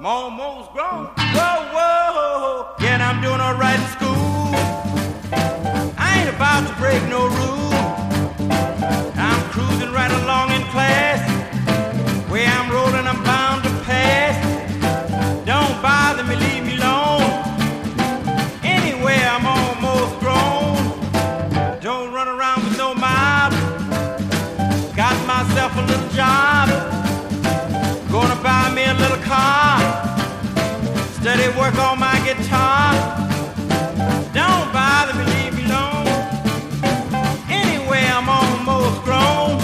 I'm almost grown. Whoa, whoa, yeah, and I'm doing all right in school. I ain't about to break no rule. I'm cruising right along in class. Where I'm rolling, I'm bound to pass. Don't bother me, leave me alone. Anyway, I'm almost grown. Don't run around with no mob. Got myself a little job. Gonna buy me a little car. Steady work on my guitar. Don't bother me, leave me alone. Anyway, I'm almost grown.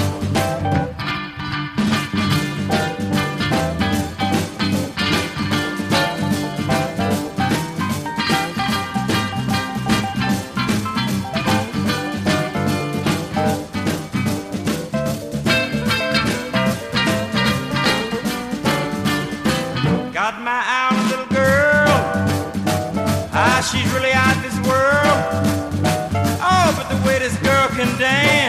Got my eye on a little girl. She's really out this world. Oh, but the way this girl can dance.